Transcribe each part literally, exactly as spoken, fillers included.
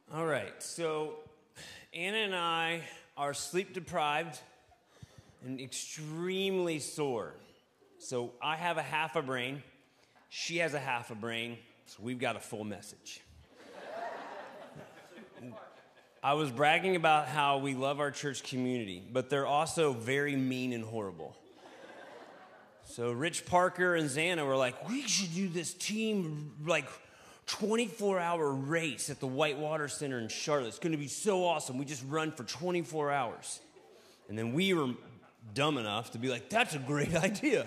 All right, so Anna and I are sleep deprived and extremely sore. So I have a half a brain, she has a half a brain, so we've got a full message. I was bragging about how we love our church community, but they're also very mean and horrible. So Rich Parker and Xana were like, we should do this team, like, twenty-four hour race at the Whitewater Center in Charlotte. It's going to be so awesome. We just run for twenty-four hours. And then we were dumb enough to be like, that's a great idea.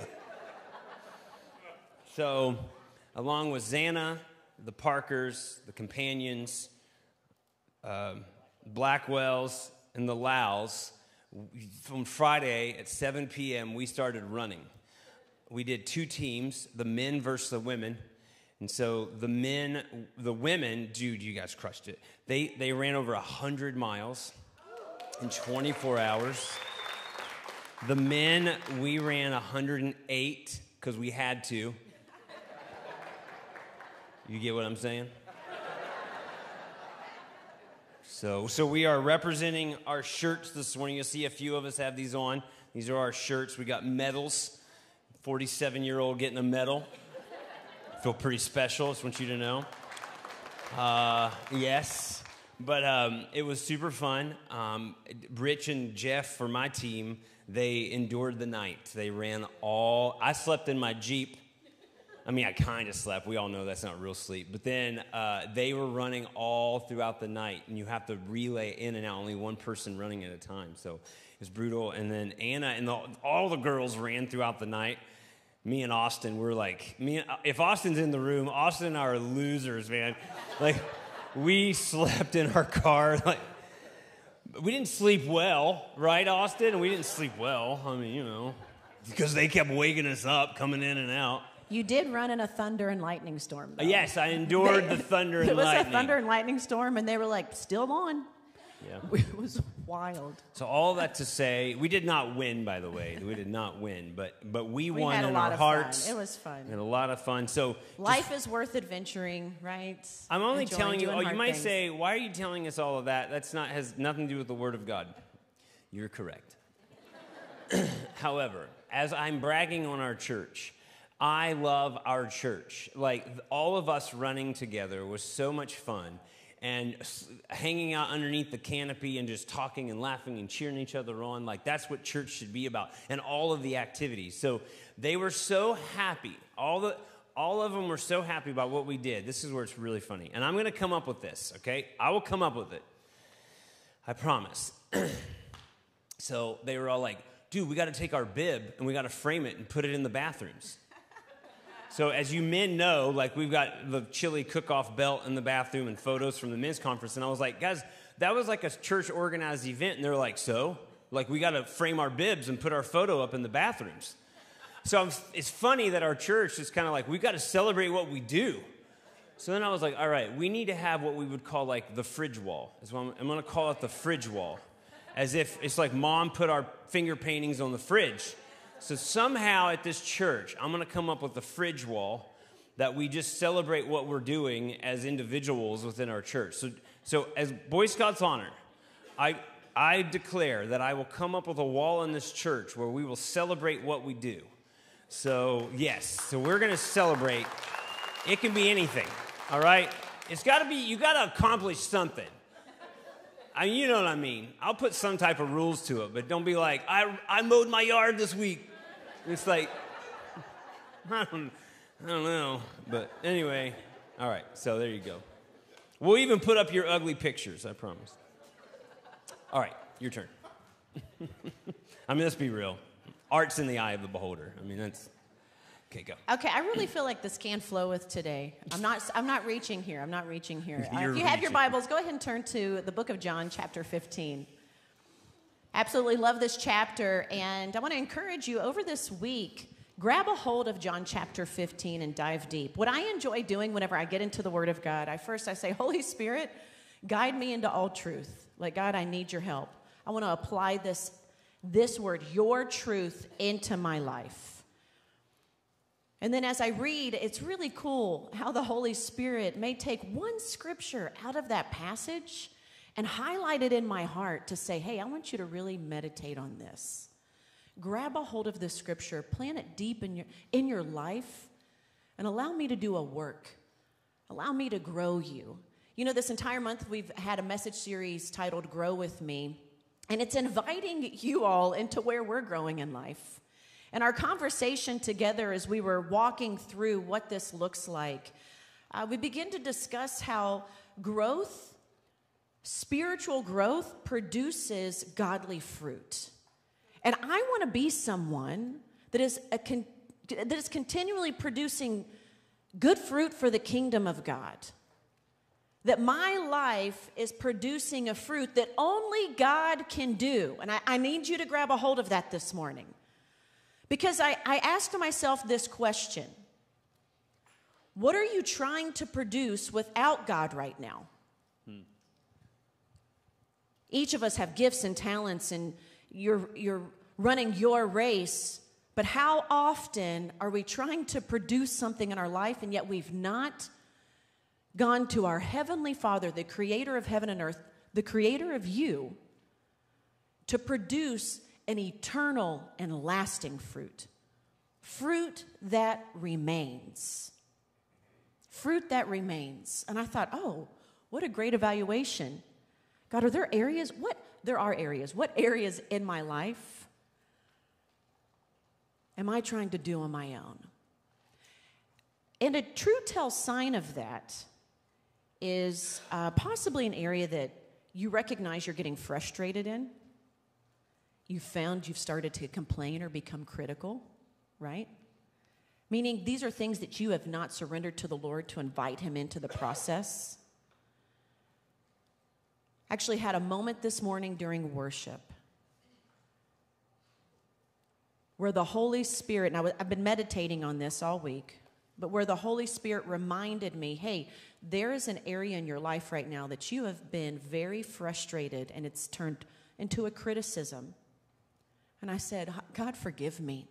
So, along with Xana, the Parkers, the Companions, uh, Blackwells, and the Lows, from Friday at seven p.m., we started running. We did two teams, the men versus the women. And so the men, the women, dude, you guys crushed it. They they ran over one hundred miles in twenty-four hours. The men, we ran one hundred eight because we had to. You get what I'm saying? So, so we are representing our shirts this morning. You'll see a few of us have these on. These are our shirts. We got medals. forty-seven-year-old getting a medal. Feel pretty special, just want you to know. Uh, yes, but um, it was super fun. Um, Rich and Jeff, for my team, they endured the night. They ran all, I slept in my Jeep. I mean, I kind of slept. We all know that's not real sleep. But then uh, they were running all throughout the night, and you have to relay in and out, only one person running at a time. So it was brutal. And then Anna and the, all the girls ran throughout the night. Me and Austin, we're like, me. If Austin's in the room, Austin and I are losers, man. Like, we slept in our car. Like, we didn't sleep well, right, Austin? We didn't sleep well. I mean, you know, because they kept waking us up, coming in and out. You did run in a thunder and lightning storm, though. Yes, I endured they, the thunder and lightning. It was a thunder and lightning storm, and they were like, still on. Yeah. It was wild. So all that to say, we did not win, by the way. We did not win, but but we, we won had a in lot our of hearts. Fun. It was fun. We had a lot of fun. So life just, is worth adventuring, right? I'm only Enjoying telling you. Oh, you might things. say, why are you telling us all of that? That's not has nothing to do with the Word of God. You're correct. However, as I'm bragging on our church, I love our church. Like, all of us running together was so much fun. And hanging out underneath the canopy and just talking and laughing and cheering each other on, like, that's what church should be about. And all of the activities. So they were so happy. All the all of them were so happy about what we did. This is where it's really funny. And I'm going to come up with this, okay? I will come up with it. I promise. So they were all like, dude, we got to take our bib and we got to frame it and put it in the bathrooms. So as you men know, like, we've got the chili cook-off belt in the bathroom and photos from the men's conference. And I was like, guys, that was like a church-organized event. And they're like, so? Like, we got to frame our bibs and put our photo up in the bathrooms. So I'm, it's funny that our church is kind of like, we got to celebrate what we do. So then I was like, all right, we need to have what we would call, like, the fridge wall. Is what I'm, I'm going to call it the fridge wall. As if it's like mom put our finger paintings on the fridge. So somehow at this church, I'm going to come up with a fridge wall that we just celebrate what we're doing as individuals within our church. So, so as Boy Scouts Honor, I I declare that I will come up with a wall in this church where we will celebrate what we do. So yes, so we're going to celebrate. It can be anything, all right? It's got to be, you got to accomplish something. I mean, you know what I mean. I'll put some type of rules to it, but don't be like, I I mowed my yard this week. It's like, I don't, I don't know. But anyway, all right, so there you go. We'll even put up your ugly pictures, I promise. All right, your turn. I mean, let's be real. Art's in the eye of the beholder. I mean, that's, okay, go. Okay, I really feel like this can flow with today. I'm not I'm not reaching here. I'm not reaching here. Uh, if you have your Bibles, go ahead and turn to the book of John, chapter fifteen. Absolutely love this chapter, and I want to encourage you over this week, grab a hold of John chapter fifteen and dive deep. What I enjoy doing whenever I get into the Word of God, I first I say, Holy Spirit, guide me into all truth. Like, God, I need your help. I want to apply this, this word, your truth, into my life. And then as I read, it's really cool how the Holy Spirit may take one scripture out of that passage and highlight it in my heart to say, hey, I want you to really meditate on this. Grab a hold of this scripture, plant it deep in your, in your life, and allow me to do a work. Allow me to grow you. You know, this entire month we've had a message series titled Grow With Me, and it's inviting you all into where we're growing in life. And our conversation together as we were walking through what this looks like, uh, we begin to discuss how growth, spiritual growth, produces godly fruit. And I want to be someone that is a con- that is continually producing good fruit for the kingdom of God. That my life is producing a fruit that only God can do. And I, I need you to grab a hold of that this morning. Because I, I asked myself this question. What are you trying to produce without God right now? Hmm. Each of us have gifts and talents, and you're, you're running your race. But how often are we trying to produce something in our life, and yet we've not gone to our Heavenly Father, the creator of heaven and earth, the creator of you, to produce an eternal and lasting fruit. Fruit that remains. Fruit that remains. And I thought, oh, what a great evaluation. God, are there areas? What? There are areas. What areas in my life am I trying to do on my own? And a true tell sign of that is uh, possibly an area that you recognize you're getting frustrated in. You've found you've started to complain or become critical, right? Meaning these are things that you have not surrendered to the Lord to invite him into the process. Actually had a moment this morning during worship where the Holy Spirit, and I I've been meditating on this all week, but where the Holy Spirit reminded me, hey, there is an area in your life right now that you have been very frustrated, and it's turned into a criticism. And I said, God, forgive me.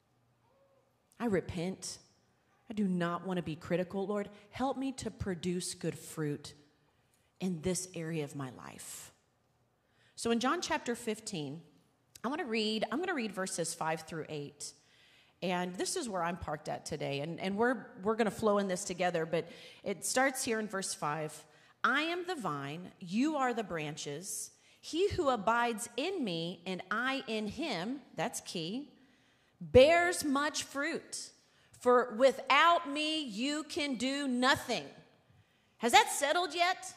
I repent. I do not want to be critical. Lord, help me to produce good fruit in this area of my life. So in John chapter fifteen, I want to read, I'm going to read verses five through eight. And this is where I'm parked at today. And, and we're, we're going to flow in this together. But it starts here in verse five. I am the vine, you are the branches. He who abides in me and I in him, that's key, bears much fruit. For without me, you can do nothing. Has that settled yet?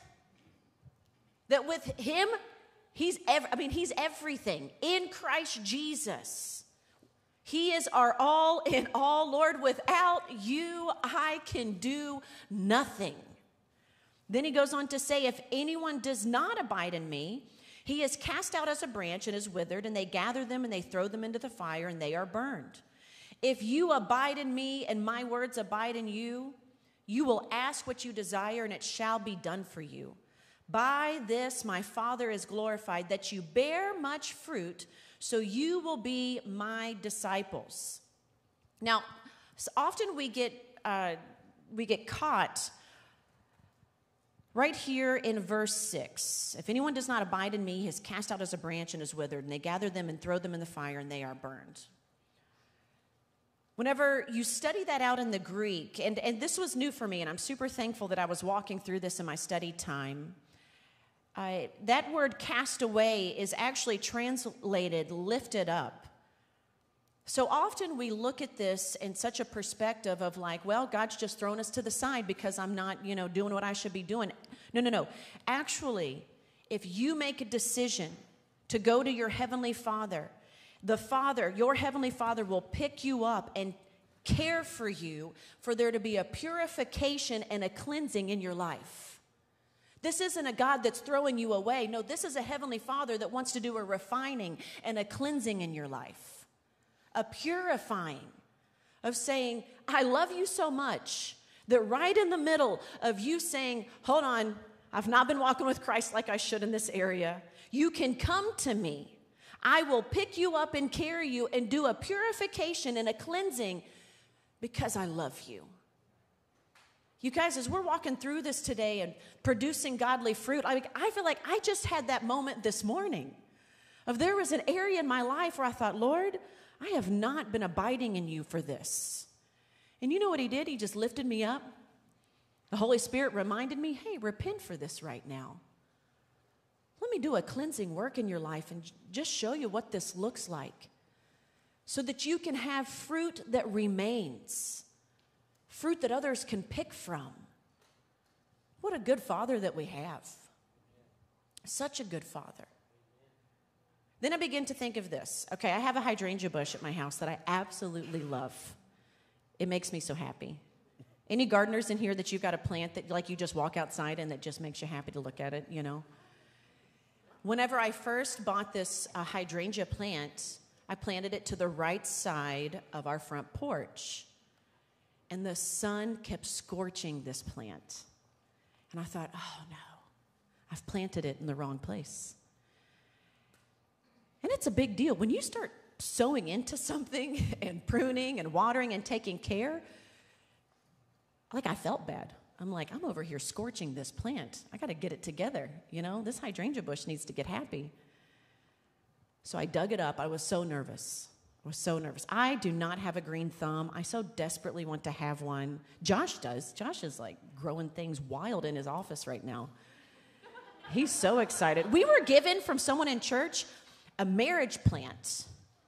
That with him, He's, ev- I mean, he's everything. In Christ Jesus, he is our all in all. Lord, without you, I can do nothing. Then he goes on to say, if anyone does not abide in me, he is cast out as a branch and is withered, and they gather them and they throw them into the fire, and they are burned. If you abide in me and my words abide in you, you will ask what you desire, and it shall be done for you. By this my Father is glorified, that you bear much fruit, so you will be my disciples. Now, so often we get uh, we get caught right here in verse six. If anyone does not abide in me, he is cast out as a branch and is withered, and they gather them and throw them in the fire, and they are burned. Whenever you study that out in the Greek, and, and this was new for me, and I'm super thankful that I was walking through this in my study time. Uh, that word cast away is actually translated lifted up. So often we look at this in such a perspective of like, well, God's just thrown us to the side because I'm not, you know, doing what I should be doing. No, no, no. Actually, if you make a decision to go to your Heavenly Father, the Father, your Heavenly Father will pick you up and care for you for there to be a purification and a cleansing in your life. This isn't a God that's throwing you away. No, this is a Heavenly Father that wants to do a refining and a cleansing in your life. A purifying of saying, I love you so much that right in the middle of you saying, hold on, I've not been walking with Christ like I should in this area. You can come to me. I will pick you up and carry you and do a purification and a cleansing because I love you. You guys, as we're walking through this today and producing godly fruit, I, I feel like I just had that moment this morning of there was an area in my life where I thought, Lord, I have not been abiding in you for this. And you know what he did? He just lifted me up. The Holy Spirit reminded me, hey, repent for this right now. Let me do a cleansing work in your life and just show you what this looks like so that you can have fruit that remains, fruit that others can pick from. What a good Father that we have. Such a good Father. Then I begin to think of this. Okay, I have a hydrangea bush at my house that I absolutely love. It makes me so happy. Any gardeners in here that you've got a plant that like you just walk outside and that just makes you happy to look at it, you know? Whenever I first bought this uh, hydrangea plant, I planted it to the right side of our front porch. And the sun kept scorching this plant. And I thought, oh no, I've planted it in the wrong place. And it's a big deal. When you start sowing into something and pruning and watering and taking care, like I felt bad. I'm like, I'm over here scorching this plant. I got to get it together. You know, this hydrangea bush needs to get happy. So I dug it up. I was so nervous. I was so nervous. I do not have a green thumb. I so desperately want to have one. Josh does. Josh is like growing things wild in his office right now. He's so excited. We were given from someone in church a marriage plant.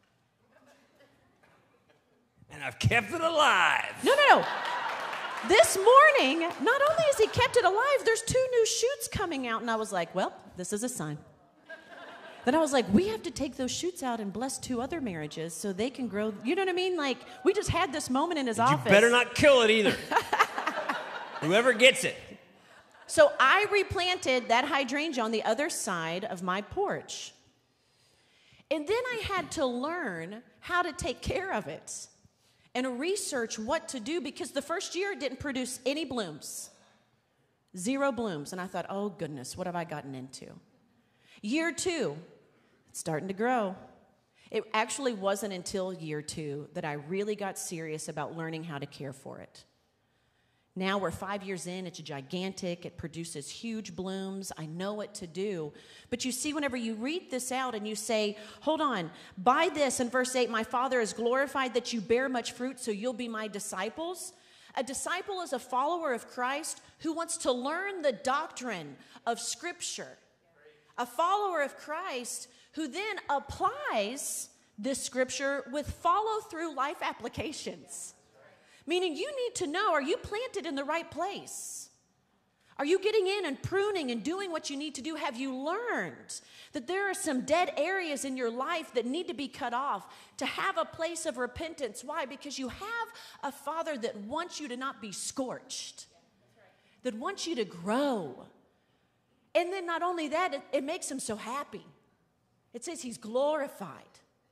And I've kept it alive. No, no, no. This morning, not only has he kept it alive, there's two new shoots coming out. And I was like, well, this is a sign. Then I was like, we have to take those shoots out and bless two other marriages so they can grow. You know what I mean? Like, we just had this moment in his you office. You better not kill it either. Whoever gets it. So I replanted that hydrangea on the other side of my porch. And then I had to learn how to take care of it and research what to do because the first year it didn't produce any blooms. Zero blooms. And I thought, oh goodness, what have I gotten into? Year two, it's starting to grow. It actually wasn't until year two that I really got serious about learning how to care for it. Now we're five years in, it's gigantic, it produces huge blooms, I know what to do. But you see, whenever you read this out and you say, hold on, by this in verse eight, my Father is glorified that you bear much fruit, so you'll be my disciples. A disciple is a follower of Christ who wants to learn the doctrine of Scripture. A follower of Christ who then applies this Scripture with follow-through life applications. Meaning you need to know, are you planted in the right place? Are you getting in and pruning and doing what you need to do? Have you learned that there are some dead areas in your life that need to be cut off to have a place of repentance? Why? Because you have a Father that wants you to not be scorched, that wants you to grow. And then not only that, it, it makes him so happy. It says he's glorified.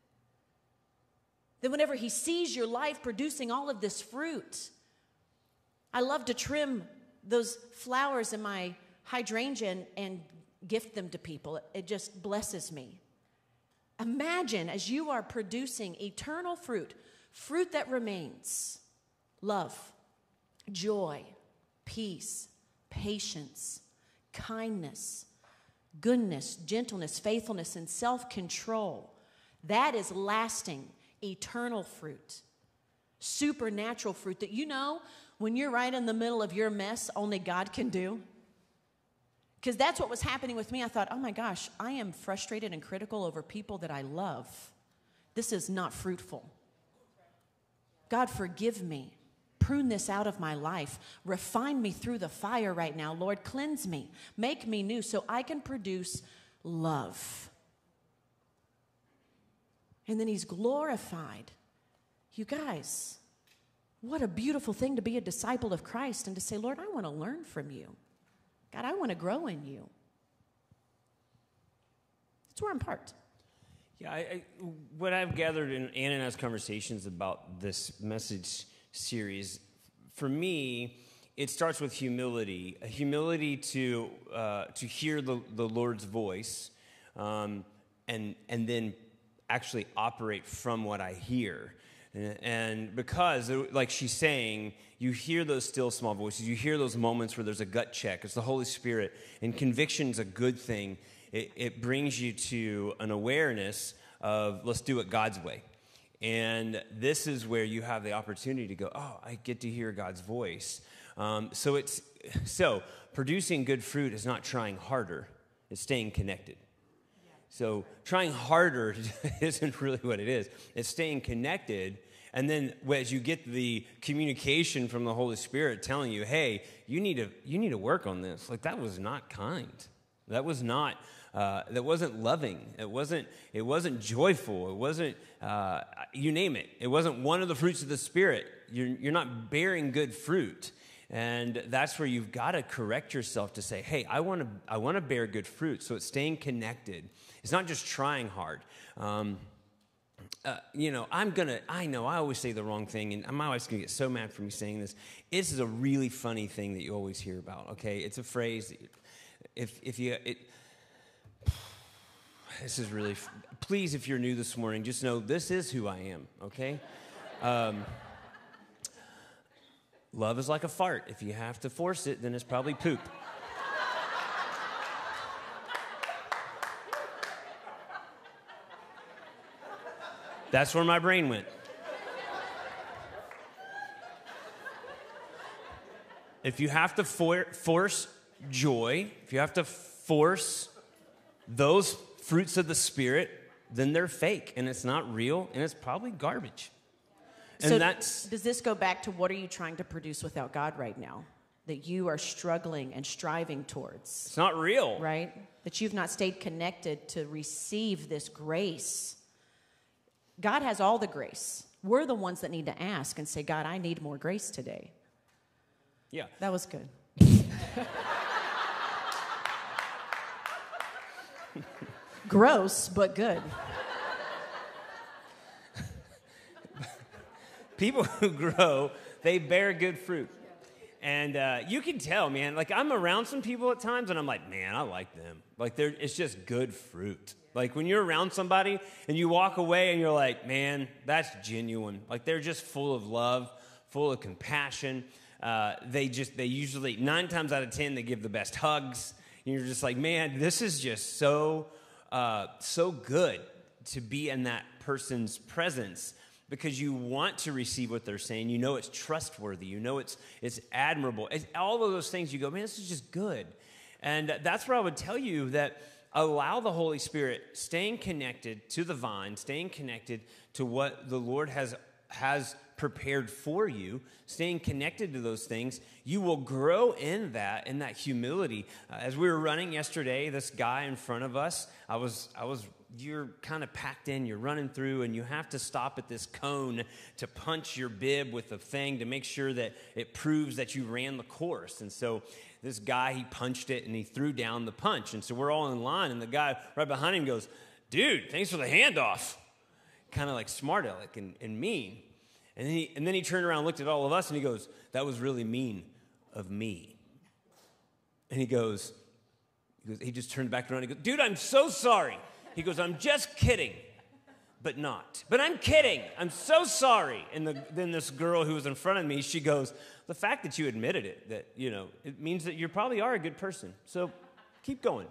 Then whenever he sees your life producing all of this fruit, I love to trim those flowers in my hydrangea and, and gift them to people. It, it just blesses me. Imagine as you are producing eternal fruit, fruit that remains, love, joy, peace, patience, kindness, goodness, gentleness, faithfulness, and self-control. That is lasting, eternal fruit, supernatural fruit that you know when you're right in the middle of your mess, only God can do. Because that's what was happening with me. I thought, oh my gosh, I am frustrated and critical over people that I love. This is not fruitful. God, forgive me. Prune this out of my life. Refine me through the fire right now. Lord, cleanse me. Make me new so I can produce love. And then he's glorified. You guys, what a beautiful thing to be a disciple of Christ and to say, Lord, I want to learn from you. God, I want to grow in you. That's where I'm parked. Yeah, I, I, what I've gathered in Anna and I's conversations about this message series, for me, it starts with humility. A humility to uh, to hear the, the Lord's voice, um, and and then actually operate from what I hear. And because, like she's saying, you hear those still small voices. You hear those moments where there's a gut check. It's the Holy Spirit. And conviction's a good thing. It, it brings you to an awareness of, let's do it God's way. And this is where you have the opportunity to go, oh, I get to hear God's voice. Um, so it's so producing good fruit is not trying harder. It's staying connected. So trying harder isn't really what it is. It's staying connected, and then as you get the communication from the Holy Spirit telling you, hey, you need to you need to work on this. Like, that was not kind. That was not uh, that wasn't loving. It wasn't it wasn't joyful. It wasn't uh, you name it. It wasn't one of the fruits of the Spirit. You're you're not bearing good fruit. And that's where you've got to correct yourself to say, hey, I want to I want to bear good fruit. So it's staying connected. It's not just trying hard. Um, uh, you know, I'm going to, I know I always say the wrong thing, and my wife's going to get so mad for me saying this. This is a really funny thing that you always hear about, okay? It's a phrase that you, if, if you, it, this is really, please, if you're new this morning, just know this is who I am, okay? Um, love is like a fart. If you have to force it, then it's probably poop. That's where my brain went. If you have to for- force joy, if you have to force those fruits of the Spirit, then they're fake, and it's not real, and it's probably garbage. And so that's, does this go back to what are you trying to produce without God right now? That you are struggling and striving towards. It's not real. Right? That you've not stayed connected to receive this grace. God has all the grace. We're the ones that need to ask and say, God, I need more grace today. Yeah. That was good. Gross, but good. People who grow, they bear good fruit. And uh, you can tell, man, like I'm around some people at times and I'm like, man, I like them. Like they're, it's just good fruit. Like when you're around somebody and you walk away and you're like, man, that's genuine. Like they're just full of love, full of compassion. Uh, they just, they usually, nine times out of ten, they give the best hugs. And you're just like, man, this is just so, uh, so good to be in that person's presence because you want to receive what they're saying. You know it's trustworthy. You know it's, it's admirable. It's all of those things you go, man, this is just good. And that's where I would tell you that allow the Holy Spirit, staying connected to the vine, staying connected to what the Lord has has prepared for you, staying connected to those things, you will grow in that, in that humility. Uh, as we were running yesterday, this guy in front of us, I was, I was, you're kind of packed in, you're running through, and you have to stop at this cone to punch your bib with a thing to make sure that it proves that you ran the course. And so this guy, he punched it, and he threw down the punch. And so we're all in line, and the guy right behind him goes, dude, thanks for the handoff. Kind of like smart aleck and, and mean. And then, he, and then he turned around and looked at all of us, and he goes, that was really mean of me. And he goes, he, goes, he just turned back around and he goes, dude, I'm so sorry. He goes, I'm just kidding, but not. But I'm kidding. I'm so sorry. And the, then this girl who was in front of me, she goes, the fact that you admitted it, that, you know, it means that you probably are a good person. So keep going.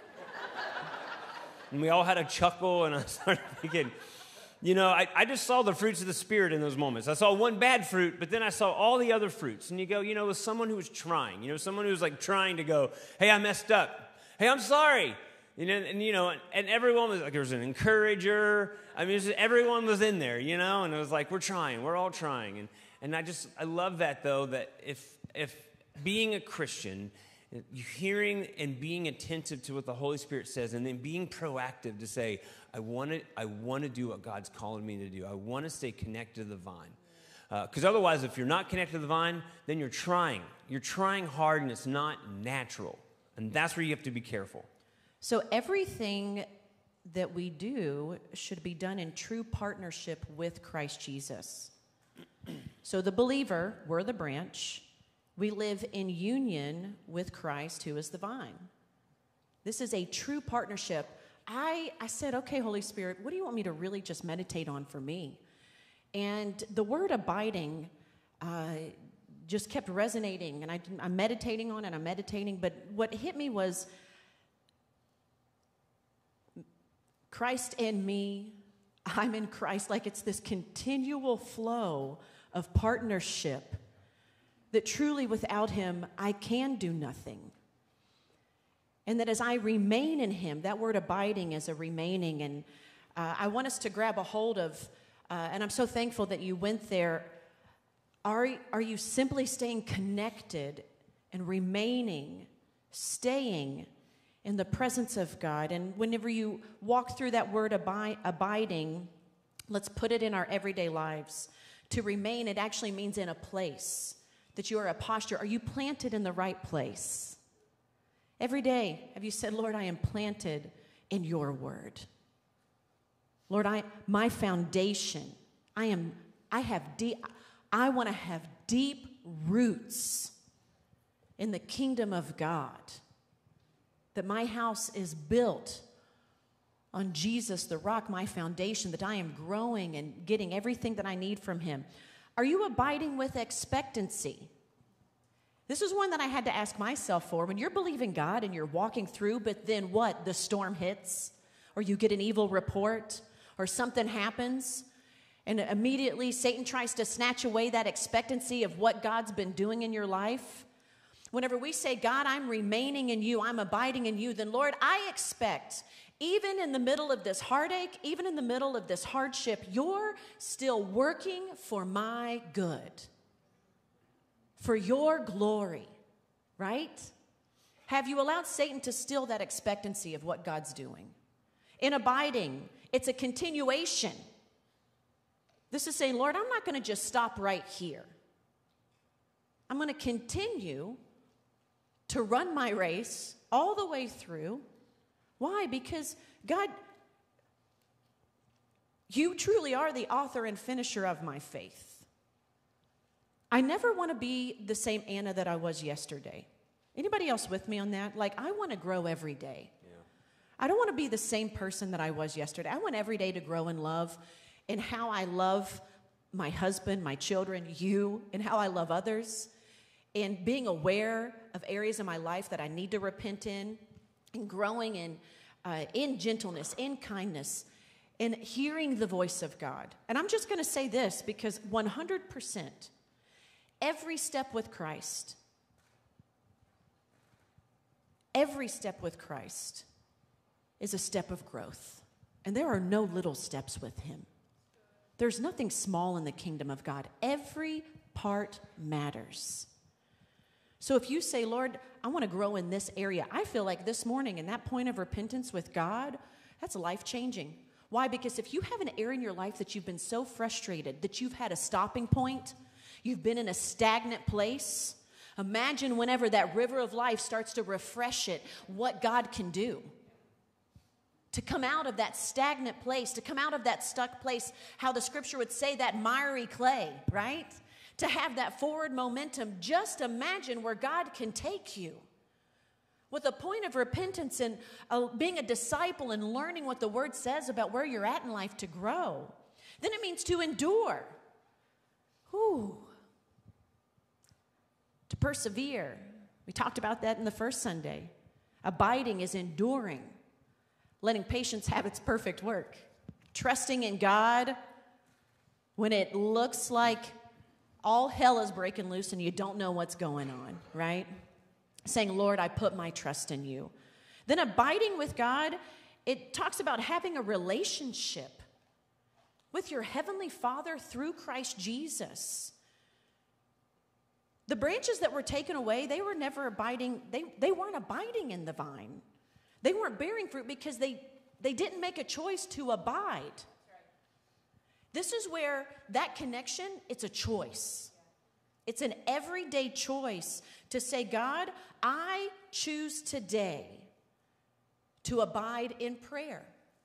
And we all had a chuckle, and I started thinking, you know, I, I just saw the fruits of the Spirit in those moments. I saw one bad fruit, but then I saw all the other fruits. And you go, you know, with someone who was trying, you know, someone who was like trying to go, hey, I messed up. Hey, I'm sorry. You know, and, you know, and, and everyone was like, there was an encourager. I mean, just, everyone was in there, you know, and it was like, we're trying, we're all trying. And and I just, I love that, though, that if if being a Christian, hearing and being attentive to what the Holy Spirit says, and then being proactive to say, I want to, I want to do what God's calling me to do. I want to stay connected to the vine. Because uh, otherwise, if you're not connected to the vine, then you're trying. You're trying hard, and it's not natural. And that's where you have to be careful. So everything that we do should be done in true partnership with Christ Jesus. So the believer, we're the branch. We live in union with Christ, who is the vine. This is a true partnership. I, I said, okay, Holy Spirit, what do you want me to really just meditate on for me? And the word abiding uh, just kept resonating, and I, I'm meditating on it, I'm meditating, but what hit me was Christ in me, I'm in Christ, like it's this continual flow of partnership that truly without him, I can do nothing. And that as I remain in him, that word abiding is a remaining, and uh, I want us to grab a hold of, uh, and I'm so thankful that you went there. Are, are you simply staying connected and remaining, staying in the presence of God? And whenever you walk through that word abi- abiding, let's put it in our everyday lives. To remain, it actually means in a place, that you are a posture. Are you planted in the right place? Every day, have you said, Lord, I am planted in your word. Lord, I my foundation, I am, I have deep, I want to have deep roots in the kingdom of God. That my house is built on Jesus, the rock, my foundation, that I am growing and getting everything that I need from him. Are you abiding with expectancy? This is one that I had to ask myself for. When you're believing God and you're walking through, but then what? The storm hits, or you get an evil report, or something happens, and immediately Satan tries to snatch away that expectancy of what God's been doing in your life. Whenever we say, God, I'm remaining in you, I'm abiding in you, then Lord, I expect, even in the middle of this heartache, even in the middle of this hardship, you're still working for my good, for your glory, right? Have you allowed Satan to steal that expectancy of what God's doing? In abiding, it's a continuation. This is saying, Lord, I'm not going to just stop right here. I'm going to continue to run my race all the way through. Why? Because God, you truly are the author and finisher of my faith. I never want to be the same Anna that I was yesterday. Anybody else with me on that? Like, I want to grow every day. Yeah. I don't want to be the same person that I was yesterday. I want every day to grow in love, in how I love my husband, my children, you, and how I love others, and being aware of areas in my life that I need to repent in, and growing in, uh, in gentleness, in kindness, and hearing the voice of God. And I'm just going to say this, because one hundred percent, every step with Christ, every step with Christ is a step of growth. And there are no little steps with him. There's nothing small in the kingdom of God. Every part matters. So if you say, Lord, I want to grow in this area, I feel like this morning in that point of repentance with God, that's life-changing. Why? Because if you have an area in your life that you've been so frustrated that you've had a stopping point, you've been in a stagnant place, imagine whenever that river of life starts to refresh it, what God can do. To come out of that stagnant place, to come out of that stuck place, how the scripture would say that miry clay, right? To have that forward momentum, just imagine where God can take you. With a point of repentance and uh, being a disciple and learning what the word says about where you're at in life to grow. Then it means to endure. Whew. To persevere. We talked about that in the first Sunday. Abiding is enduring. Letting patience have its perfect work. Trusting in God when it looks like all hell is breaking loose and you don't know what's going on, right? Saying, Lord, I put my trust in you. Then abiding with God, it talks about having a relationship with your heavenly Father through Christ Jesus. The branches that were taken away, they were never abiding, they, they weren't abiding in the vine. They weren't bearing fruit because they, they didn't make a choice to abide. This is where that connection, it's a choice. It's an everyday choice to say, God, I choose today to abide in prayer,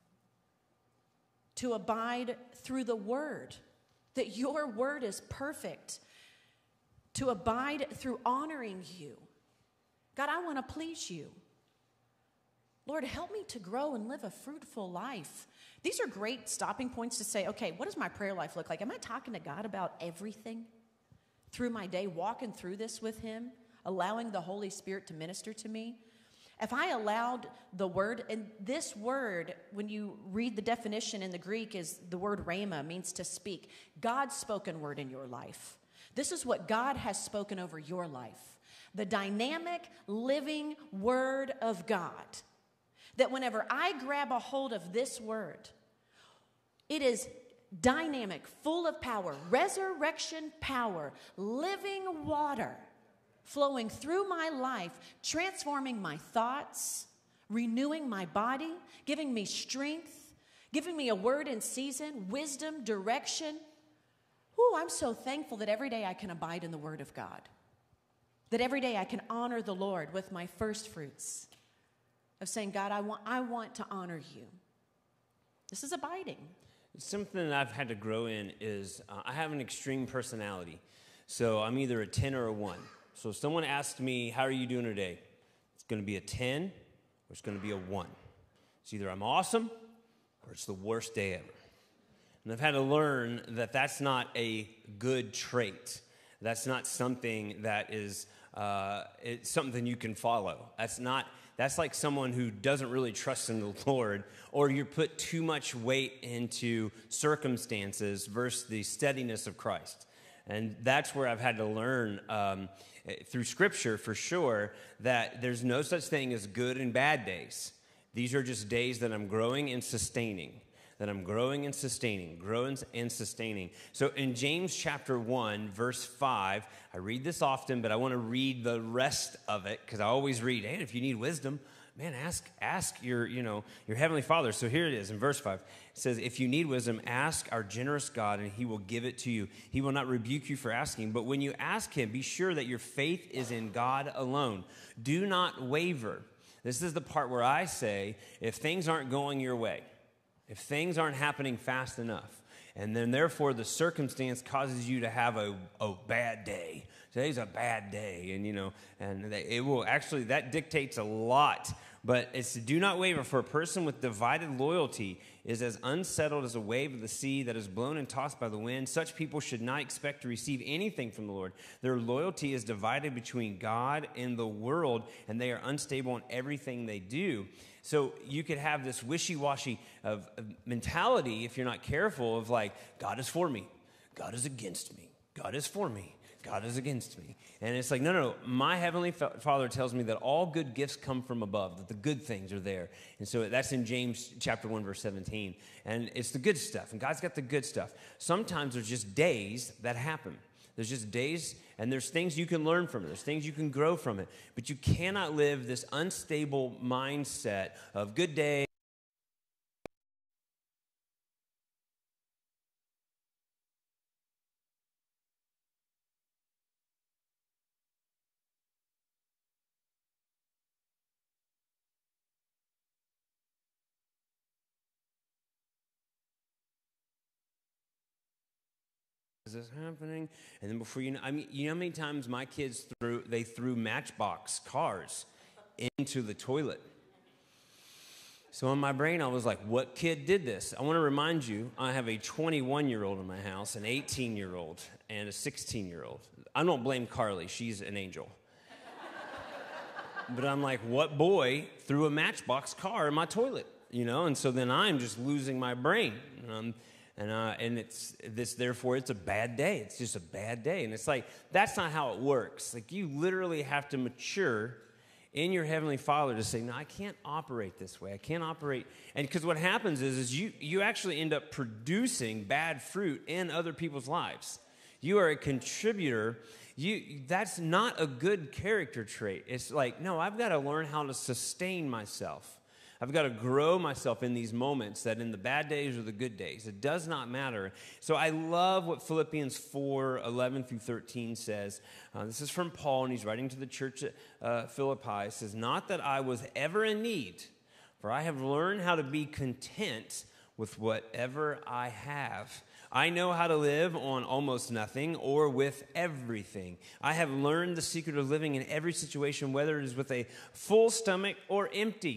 to abide through the word, that your word is perfect, to abide through honoring you. God, I want to please you. Lord, help me to grow and live a fruitful life. These are great stopping points to say, okay, what does my prayer life look like? Am I talking to God about everything through my day, walking through this with him, allowing the Holy Spirit to minister to me? If I allowed the word, and this word, when you read the definition in the Greek, is the word rhema, means to speak. God's spoken word in your life. This is what God has spoken over your life. The dynamic, living word of God. That whenever I grab a hold of this word, it is dynamic, full of power, resurrection power, living water, flowing through my life, transforming my thoughts, renewing my body, giving me strength, giving me a word in season, wisdom, direction. Ooh, I'm so thankful that every day I can abide in the word of God. That every day I can honor the Lord with my first fruits of saying, God, I want, I want to honor you. This is abiding. Something that I've had to grow in is uh, I have an extreme personality. So I'm either a ten or a one. So if someone asks me, how are you doing today? It's going to be a ten or it's going to be a one. It's either I'm awesome or it's the worst day ever. And I've had to learn that that's not a good trait. That's not something that is uh, it's something you can follow. That's not. That's like someone who doesn't really trust in the Lord, or you put too much weight into circumstances versus the steadiness of Christ. And that's where I've had to learn um, through Scripture for sure that there's no such thing as good and bad days. These are just days that I'm growing and sustaining, that I'm growing and sustaining, growing and sustaining. So in James chapter one, verse five, I read this often, but I want to read the rest of it because I always read, hey, if you need wisdom, man, ask ask your, you know, your heavenly Father. So here it is in verse five. It says, if you need wisdom, ask our generous God, and he will give it to you. He will not rebuke you for asking, but when you ask him, be sure that your faith is in God alone. Do not waver. This is the part where I say, if things aren't going your way, if things aren't happening fast enough, and then therefore the circumstance causes you to have a, a bad day. Today's a bad day, and you know, and it will actually, that dictates a lot. But it's do not waver, for a person with divided loyalty is as unsettled as a wave of the sea that is blown and tossed by the wind. Such people should not expect to receive anything from the Lord. Their loyalty is divided between God and the world, and they are unstable in everything they do. So you could have this wishy-washy of, of mentality if you're not careful of like, God is for me, God is against me, God is for me, God is against me. And it's like, no, no, no. My heavenly Father tells me that all good gifts come from above, that the good things are there. And so that's in James chapter one, verse seventeen. And it's the good stuff, and God's got the good stuff. Sometimes there's just days that happen. There's just days, and there's things you can learn from it. There's things you can grow from it. But you cannot live this unstable mindset of good day. Is this happening? And then before you know, I mean, you know how many times my kids threw, they threw Matchbox cars into the toilet. So in my brain, I was like, what kid did this? I want to remind you, I have a twenty-one-year-old in my house, an eighteen-year-old, and a sixteen-year-old. I don't blame Carly. She's an angel. But I'm like, what boy threw a Matchbox car in my toilet? You know, and so then I'm just losing my brain. And I'm, And, uh, and it's this, therefore, it's a bad day. It's just a bad day. And it's like, that's not how it works. Like, you literally have to mature in your Heavenly Father to say, no, I can't operate this way. I can't operate. And because what happens is, is you, you actually end up producing bad fruit in other people's lives. You are a contributor. You, that's not a good character trait. It's like, no, I've got to learn how to sustain myself. I've got to grow myself in these moments, that in the bad days or the good days, it does not matter. So I love what Philippians four, eleven through thirteen says. Uh, this is from Paul, and he's writing to the church at uh, Philippi. It says, not that I was ever in need, for I have learned how to be content with whatever I have. I know how to live on almost nothing or with everything. I have learned the secret of living in every situation, whether it is with a full stomach or empty,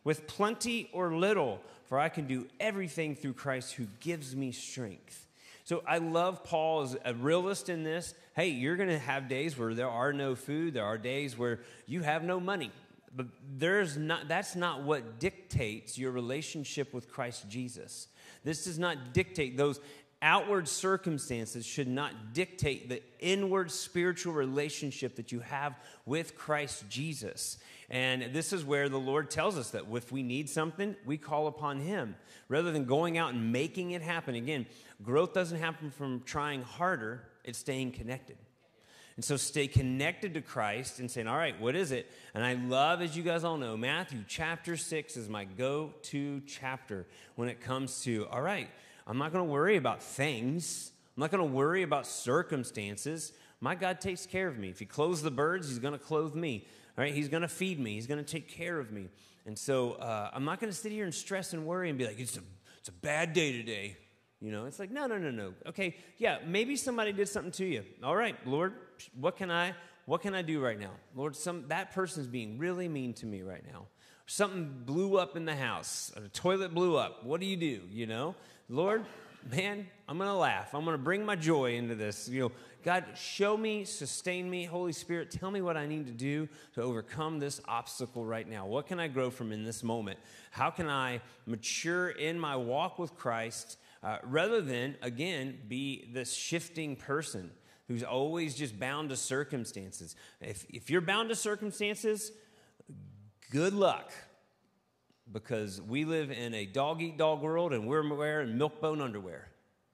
with plenty or little, for I can do everything through Christ who gives me strength. So I love Paul as a realist in this. Hey, you're going to have days where there are no food. There are days where you have no money. But there's not, that's not what dictates your relationship with Christ Jesus. This does not dictate those outward circumstances should not dictate the inward spiritual relationship that you have with Christ Jesus. And this is where the Lord tells us that if we need something, we call upon him. Rather than going out and making it happen. Again, growth doesn't happen from trying harder. It's staying connected. And so stay connected to Christ and saying, all right, what is it? And I love, as you guys all know, Matthew chapter six is my go-to chapter when it comes to, all right, I'm not going to worry about things. I'm not going to worry about circumstances. My God takes care of me. If he clothes the birds, he's going to clothe me. All right, he's going to feed me. He's going to take care of me. And so uh, I'm not going to sit here and stress and worry and be like, it's a, it's a bad day today. You know, it's like, no, no, no, no. Okay, yeah, maybe somebody did something to you. All right, Lord, what can I, what can I do right now? Lord, some that person's being really mean to me right now. Something blew up in the house. A toilet blew up. What do you do, you know? Lord, man, I'm going to laugh. I'm going to bring my joy into this. You know, God, show me, sustain me. Holy Spirit, tell me what I need to do to overcome this obstacle right now. What can I grow from in this moment? How can I mature in my walk with Christ uh, rather than, again, be this shifting person who's always just bound to circumstances? If, if you're bound to circumstances, good luck. Because we live in a dog-eat-dog world, and we're wearing milk-bone underwear.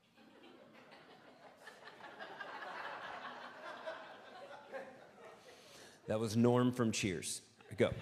That was Norm from Cheers. Go.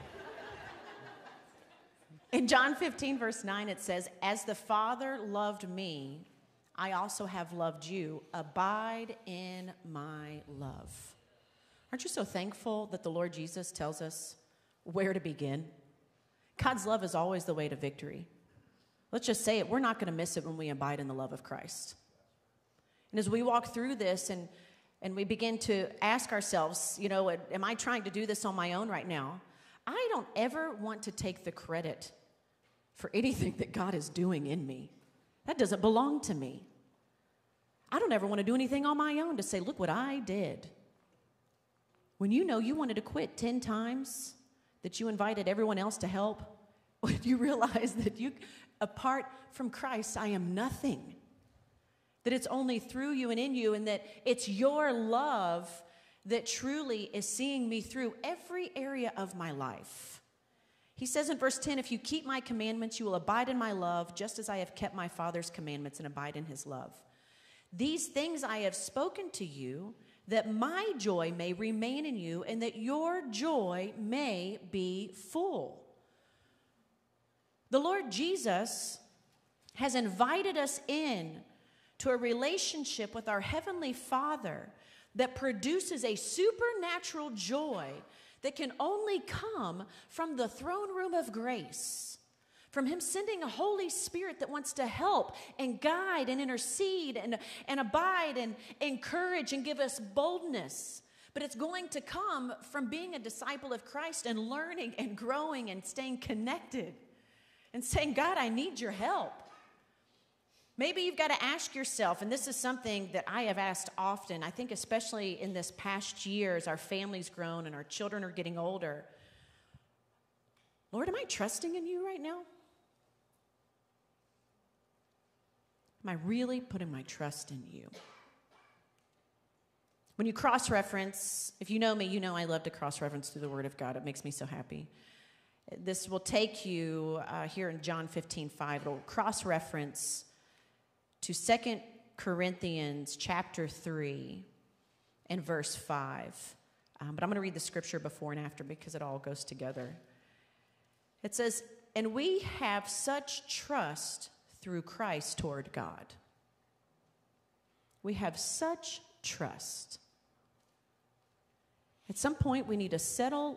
In John fifteen, verse nine, it says, as the Father loved me, I also have loved you. Abide in my love. Aren't you so thankful that the Lord Jesus tells us where to begin? God's love is always the way to victory. Let's just say it. We're not going to miss it when we abide in the love of Christ. And as we walk through this and, and we begin to ask ourselves, you know, am I trying to do this on my own right now? I don't ever want to take the credit for anything that God is doing in me. That doesn't belong to me. I don't ever want to do anything on my own to say, look what I did. When you know you wanted to quit ten times, that you invited everyone else to help, when you realize that you, apart from Christ, I am nothing. That it's only through you and in you, and that it's your love that truly is seeing me through every area of my life. He says in verse ten, if you keep my commandments, you will abide in my love, just as I have kept my Father's commandments and abide in his love. These things I have spoken to you, that my joy may remain in you, and that your joy may be full. The Lord Jesus has invited us in to a relationship with our Heavenly Father that produces a supernatural joy that can only come from the throne room of grace. From him sending a Holy Spirit that wants to help and guide and intercede and, and abide and encourage and give us boldness. But it's going to come from being a disciple of Christ and learning and growing and staying connected and saying, God, I need your help. Maybe you've got to ask yourself, and this is something that I have asked often, I think especially in this past year as our family's grown and our children are getting older. Lord, am I trusting in you right now? Am I really putting my trust in you? When you cross-reference, if you know me, you know I love to cross-reference through the Word of God. It makes me so happy. This will take you uh, here in John fifteen five. It'll cross-reference to Second Corinthians chapter three and verse five. Um, but I'm going to read the scripture before and after because it all goes together. It says, and we have such trust through Christ toward God. We have such trust. At some point, we need to settle.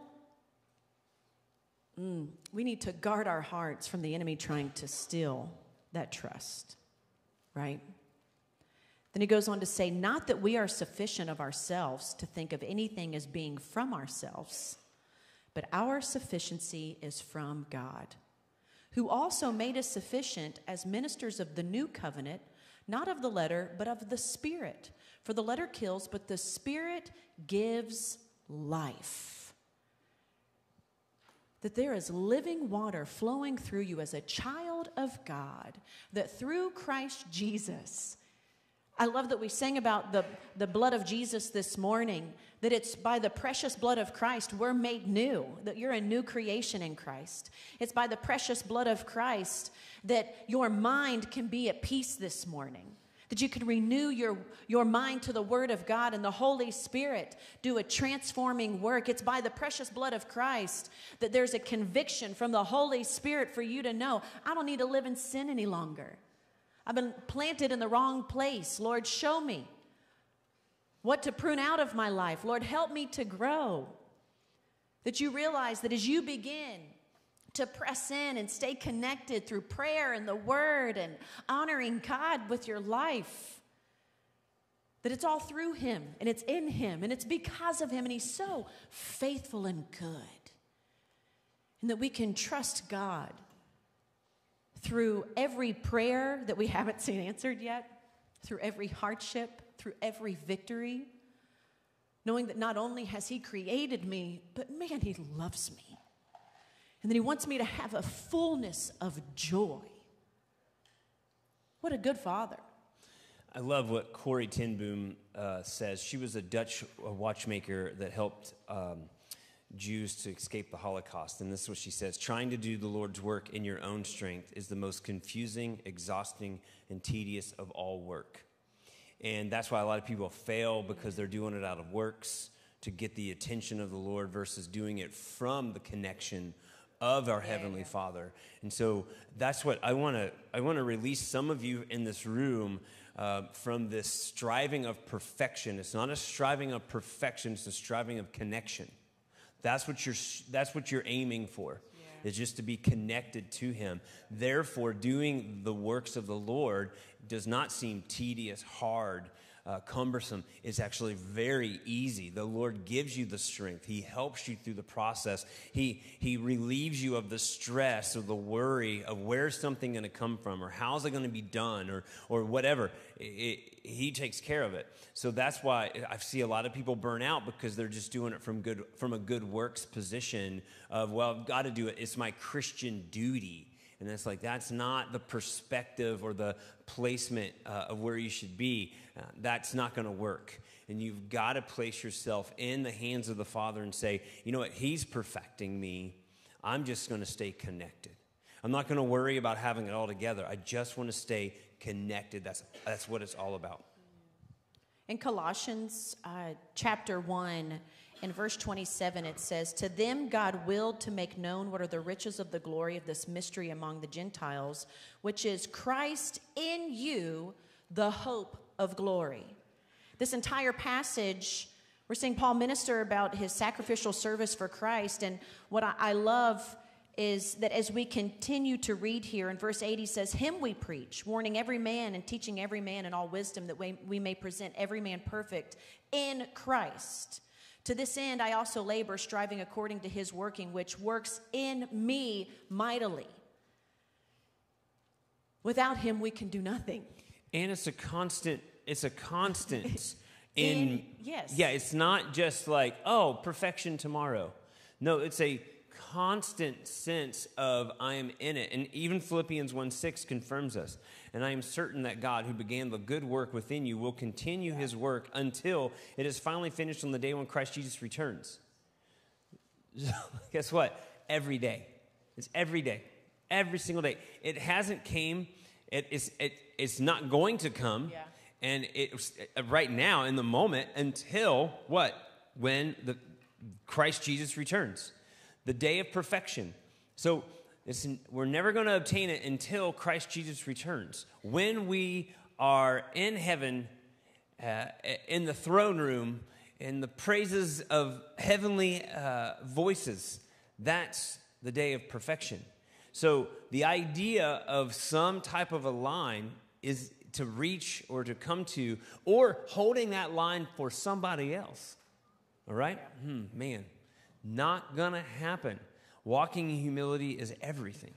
Mm, we need to guard our hearts from the enemy trying to steal that trust, right? Then he goes on to say, not that we are sufficient of ourselves to think of anything as being from ourselves, but our sufficiency is from God, who also made us sufficient as ministers of the new covenant, not of the letter, but of the Spirit. For the letter kills, but the Spirit gives life. That there is living water flowing through you as a child of God, that through Christ Jesus, I love that we sang about the, the blood of Jesus this morning, that it's by the precious blood of Christ we're made new, that you're a new creation in Christ. It's by the precious blood of Christ that your mind can be at peace this morning, that you can renew your, your mind to the Word of God and the Holy Spirit do a transforming work. It's by the precious blood of Christ that there's a conviction from the Holy Spirit for you to know, I don't need to live in sin any longer. I've been planted in the wrong place. Lord, show me what to prune out of my life. Lord, help me to grow. That you realize that as you begin to press in and stay connected through prayer and the Word and honoring God with your life, that it's all through Him and it's in Him and it's because of Him, and He's so faithful and good. And that we can trust God through every prayer that we haven't seen answered yet, through every hardship, through every victory, knowing that not only has He created me, but man, He loves me. And that He wants me to have a fullness of joy. What a good Father. I love what Corrie ten Boom uh, says. She was a Dutch watchmaker that helped um, Jews to escape the Holocaust. And this is what she says: trying to do the Lord's work in your own strength is the most confusing, exhausting, and tedious of all work. And that's why a lot of people fail, because they're doing it out of works to get the attention of the Lord versus doing it from the connection of our Heavenly yeah, yeah. Father. And so that's what I want to I want to release some of you in this room uh, from this striving of perfection. It's not a striving of perfection, it's a striving of connection. That's what you're that's what you're aiming for. Yeah. Is just to be connected to Him. Therefore, doing the works of the Lord does not seem tedious, hard, uh, cumbersome. It's actually very easy. The Lord gives you the strength. He helps you through the process. He He relieves you of the stress or the worry of where's something going to come from, or how's it going to be done, or or whatever. It, it, he takes care of it. So that's why I see a lot of people burn out, because they're just doing it from good from a good works position of, well, I've got to do it. It's my Christian duty. And it's like, that's not the perspective or the placement uh, of where you should be. Uh, that's not going to work. And you've got to place yourself in the hands of the Father and say, you know what, He's perfecting me. I'm just going to stay connected. I'm not going to worry about having it all together. I just want to stay connected. That's, that's what it's all about. In Colossians uh, chapter one, in verse twenty-seven, it says, to them God willed to make known what are the riches of the glory of this mystery among the Gentiles, which is Christ in you, the hope of glory. This entire passage, we're seeing Paul minister about his sacrificial service for Christ. And what I, I love is that as we continue to read here in verse eight, he says, him we preach, warning every man and teaching every man in all wisdom, that we, we may present every man perfect in Christ. To this end, I also labor, striving according to His working, which works in me mightily. Without Him, we can do nothing. And it's a constant, it's a constant in, in, yes. Yeah, it's not just like, oh, perfection tomorrow. No, it's a constant sense of I am in it. And even Philippians one six confirms us. And I am certain that God, who began the good work within you, will continue His work until it is finally finished on the day when Christ Jesus returns. So, guess what? Every day. It's every day. Every single day. It hasn't came. It is, it, it's not going to come. Yeah. And it right now, in the moment, until what? When the Christ Jesus returns. The day of perfection. So it's, we're never going to obtain it until Christ Jesus returns. When we are in heaven, uh, in the throne room, in the praises of heavenly uh, voices, that's the day of perfection. So the idea of some type of a line is to reach or to come to, or holding that line for somebody else. All right? Yeah. Hmm, man. Not gonna happen. Walking in humility is everything.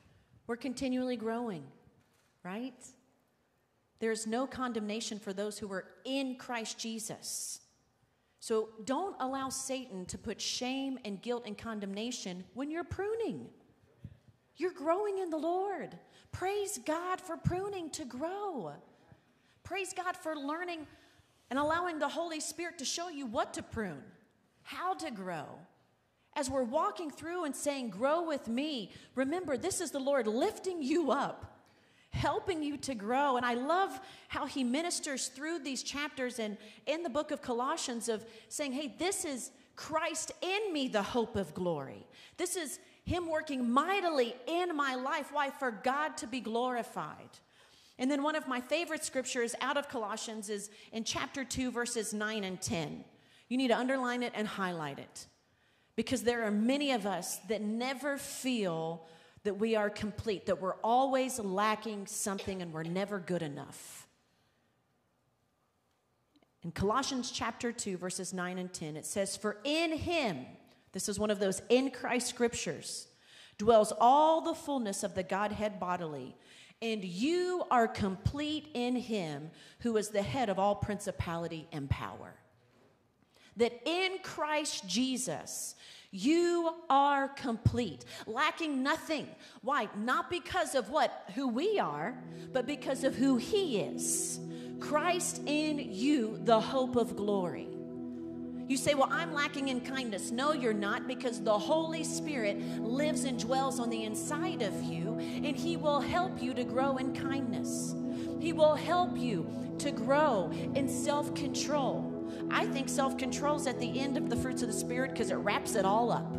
We're continually growing, right? There's no condemnation for those who are in Christ Jesus. So don't allow Satan to put shame and guilt and condemnation when you're pruning. You're growing in the Lord. Praise God for pruning to grow. Praise God for learning and allowing the Holy Spirit to show you what to prune, how to grow. As we're walking through and saying, grow with me, remember, this is the Lord lifting you up, helping you to grow. And I love how he ministers through these chapters and in the book of Colossians of saying, hey, this is Christ in me, the hope of glory. This is him working mightily in my life. Why? For God to be glorified. And then one of my favorite scriptures out of Colossians is in chapter two, verses nine and ten. You need to underline it and highlight it. Because there are many of us that never feel that we are complete, that we're always lacking something and we're never good enough. In Colossians chapter two, verses nine and ten, it says, for in him, this is one of those in Christ scriptures, dwells all the fullness of the Godhead bodily, and you are complete in him who is the head of all principality and power. That in Christ Jesus, you are complete, lacking nothing. Why? Not because of what, who we are, but because of who he is. Christ in you, the hope of glory. You say, well, I'm lacking in kindness. No, you're not, because the Holy Spirit lives and dwells on the inside of you, and he will help you to grow in kindness. He will help you to grow in self-control. I think self-control is at the end of the fruits of the Spirit because it wraps it all up.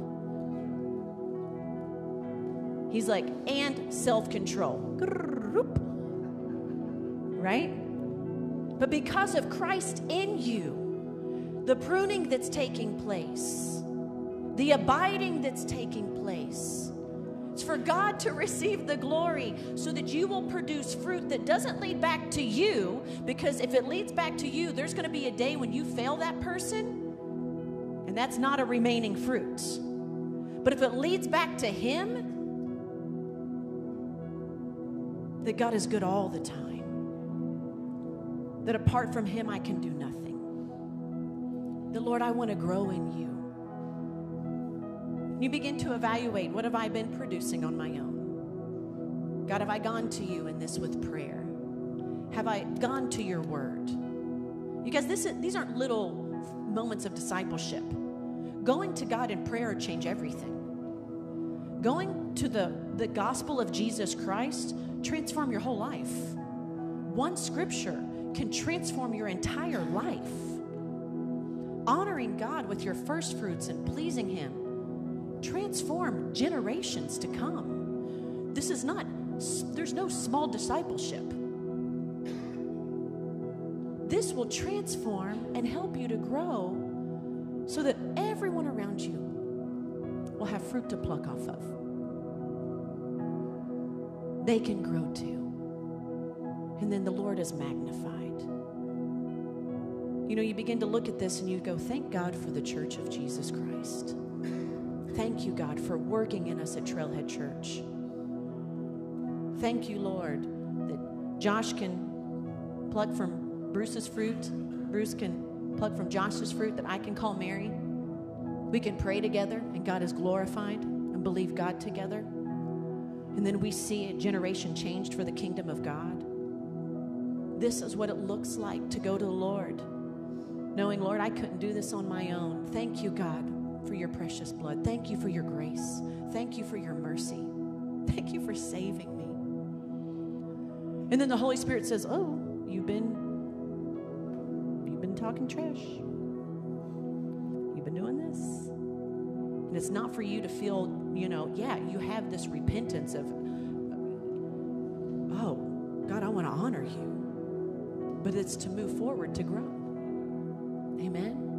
He's like, and self-control. Right? But because of Christ in you, the pruning that's taking place, the abiding that's taking place, it's for God to receive the glory so that you will produce fruit that doesn't lead back to you, because if it leads back to you, there's going to be a day when you fail that person, and that's not a remaining fruit. But if it leads back to him, that God is good all the time, that apart from him I can do nothing, that Lord, I want to grow in you. You begin to evaluate, what have I been producing on my own? God, have I gone to you in this with prayer? Have I gone to your word? You guys, this is, these aren't little moments of discipleship. Going to God in prayer change everything. Going to the, the gospel of Jesus Christ transform your whole life. One scripture can transform your entire life. Honoring God with your first fruits and pleasing him transform generations to come. This is not, there's no small discipleship. This will transform and help you to grow so that everyone around you will have fruit to pluck off of. They can grow too. And then the Lord is magnified. You know, you begin to look at this and you go, thank God for the Church of Jesus Christ. Thank you, God, for working in us at Trailhead Church. Thank you, Lord, that Josh can pluck from Bruce's fruit. Bruce can pluck from Josh's fruit, that I can call Mary. We can pray together, and God is glorified, and believe God together. And then we see a generation changed for the kingdom of God. This is what it looks like to go to the Lord, knowing, Lord, I couldn't do this on my own. Thank you, God, for your precious blood. Thank you for your grace. Thank you for your mercy. Thank you for saving me. And then the Holy Spirit says, oh, you've been, you've been talking trash. You've been doing this. And it's not for you to feel, you know, yeah, you have this repentance of, oh, God, I want to honor you. But it's to move forward, to grow. Amen.